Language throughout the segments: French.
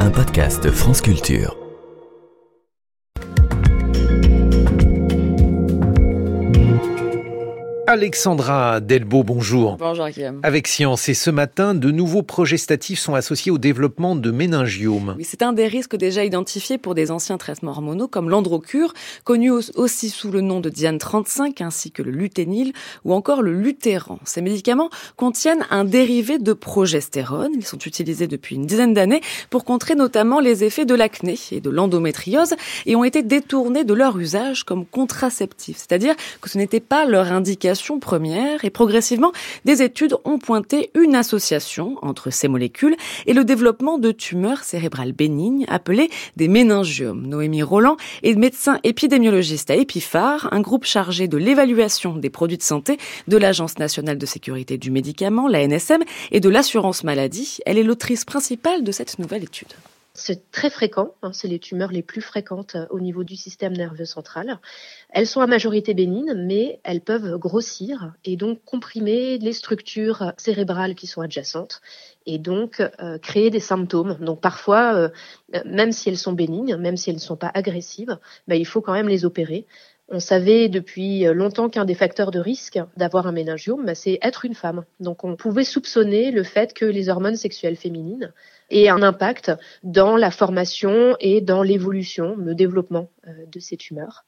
un podcast France Culture. Alexandra Delbo, bonjour. Bonjour Guillaume. Avec Science, et ce matin, de nouveaux progestatifs sont associés au développement de méningiomes. Oui, c'est un des risques déjà identifiés pour des anciens traitements hormonaux comme l'androcure, connu aussi sous le nom de Diane 35, ainsi que le luténil ou encore le Luthéran. Ces médicaments contiennent un dérivé de progestérone. Ils sont utilisés depuis une dizaine d'années pour contrer notamment les effets de l'acné et de l'endométriose et ont été détournés de leur usage comme contraceptifs, c'est-à-dire que ce n'était pas leur indication première et progressivement, des études ont pointé une association entre ces molécules et le développement de tumeurs cérébrales bénignes appelées des méningiomes. Noémie Roland est médecin épidémiologiste à Epiphar, un groupe chargé de l'évaluation des produits de santé de l'Agence nationale de sécurité du médicament, l'ANSM, et de l'assurance maladie. Elle est l'autrice principale de cette nouvelle étude. C'est très fréquent, c'est les tumeurs les plus fréquentes au niveau du système nerveux central. Elles sont à majorité bénignes, mais elles peuvent grossir et donc comprimer les structures cérébrales qui sont adjacentes et donc créer des symptômes. Donc parfois, même si elles sont bénignes, même si elles ne sont pas agressives, il faut quand même les opérer. On savait depuis longtemps qu'un des facteurs de risque d'avoir un méningiome, c'est être une femme. Donc on pouvait soupçonner le fait que les hormones sexuelles féminines aient un impact dans la formation et dans l'évolution, le développement de ces tumeurs.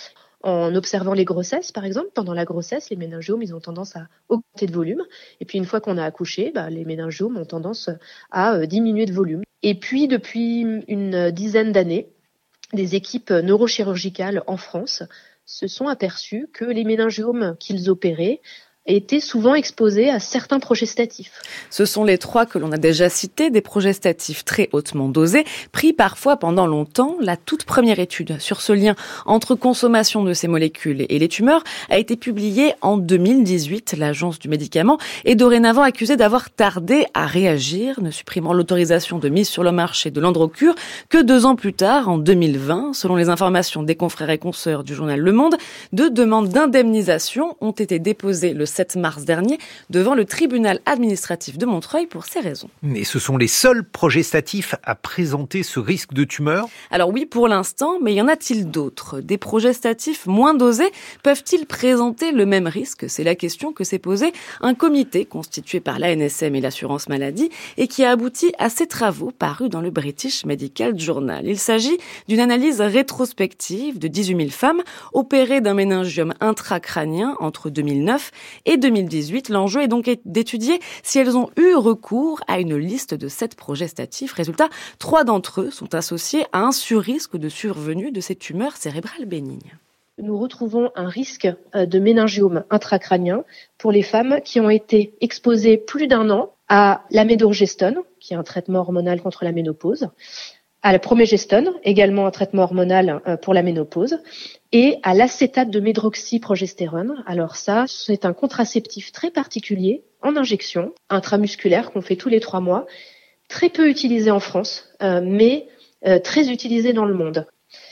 En observant les grossesses, par exemple, pendant la grossesse, les méningiomes, ils ont tendance à augmenter de volume. Et puis une fois qu'on a accouché, les méningiomes ont tendance à diminuer de volume. Et puis depuis une dizaine d'années, des équipes neurochirurgicales en France se sont aperçus que les méningiomes qu'ils opéraient étaient souvent exposés à certains progestatifs. Ce sont les trois que l'on a déjà cités, des progestatifs très hautement dosés, pris parfois pendant longtemps. La toute première étude sur ce lien entre consommation de ces molécules et les tumeurs a été publiée en 2018. L'Agence du médicament est dorénavant accusée d'avoir tardé à réagir, ne supprimant l'autorisation de mise sur le marché de l'androcure que 2 ans plus tard, en 2020. Selon les informations des confrères et consoeurs du journal Le Monde, 2 demandes d'indemnisation ont été déposées le 7 mars dernier devant le tribunal administratif de Montreuil pour ces raisons. Mais ce sont les seuls progestatifs à présenter ce risque de tumeur ? Alors oui, pour l'instant, mais y en a-t-il d'autres ? Des progestatifs moins dosés peuvent-ils présenter le même risque ? C'est la question que s'est posée un comité constitué par l'ANSM et l'assurance maladie et qui a abouti à ces travaux parus dans le British Medical Journal. Il s'agit d'une analyse rétrospective de 18 000 femmes opérées d'un méningiome intracrânien entre 2009 et 2018. L'enjeu est donc d'étudier si elles ont eu recours à une liste de 7 progestatifs. Résultat, 3 d'entre eux sont associés à un surrisque de survenue de ces tumeurs cérébrales bénignes. Nous retrouvons un risque de méningiome intracrânien pour les femmes qui ont été exposées plus d'1 an à l'amidorgestone, qui est un traitement hormonal contre la ménopause, à la promégestone, également un traitement hormonal pour la ménopause, et à l'acétate de médroxyprogestérone. Alors ça, c'est un contraceptif très particulier, en injection, intramusculaire, qu'on fait tous les 3 mois, très peu utilisé en France, mais très utilisé dans le monde.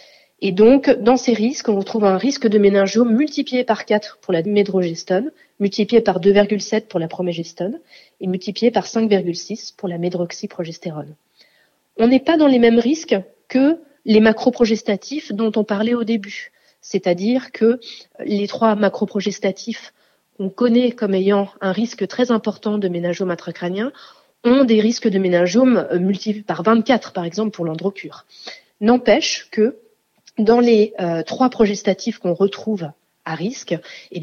Et donc, dans ces risques, on retrouve un risque de méningiome multiplié par 4 pour la médrogestone, multiplié par 2,7 pour la promégestone, et multiplié par 5,6 pour la médroxyprogestérone. On n'est pas dans les mêmes risques que les macroprogestatifs dont on parlait au début. C'est-à-dire que les 3 macroprogestatifs qu'on connaît comme ayant un risque très important de méningiome intracrânien ont des risques de méningiome multipliés par 24, par exemple, pour l'androcure. N'empêche que dans les 3 progestatifs qu'on retrouve à risque,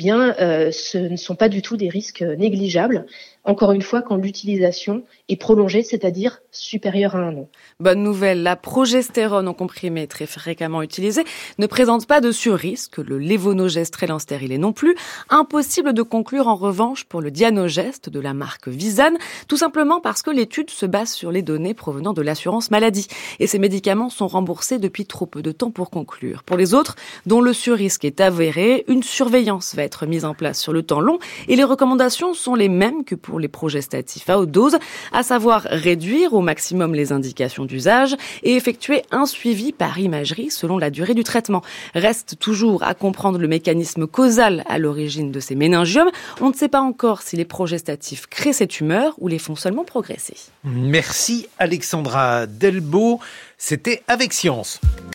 ce ne sont pas du tout des risques négligeables. Encore une fois, quand l'utilisation est prolongée, c'est-à-dire supérieure à 1 an. Bonne nouvelle, la progestérone en comprimé très fréquemment utilisée ne présente pas de surrisque, le lévonorgestrel stérilé non plus. Impossible de conclure en revanche pour le Dianogest de la marque Visanne, tout simplement parce que l'étude se base sur les données provenant de l'assurance maladie. Et ces médicaments sont remboursés depuis trop peu de temps pour conclure. Pour les autres, dont le surrisque est avéré, une surveillance va être mise en place sur le temps long et les recommandations sont les mêmes que pour les progestatifs à haute dose, à savoir réduire au maximum les indications d'usage et effectuer un suivi par imagerie selon la durée du traitement. Reste toujours à comprendre le mécanisme causal à l'origine de ces méningiomes. On ne sait pas encore si les progestatifs créent ces tumeurs ou les font seulement progresser. Merci Alexandra Delbo, c'était Avec Science.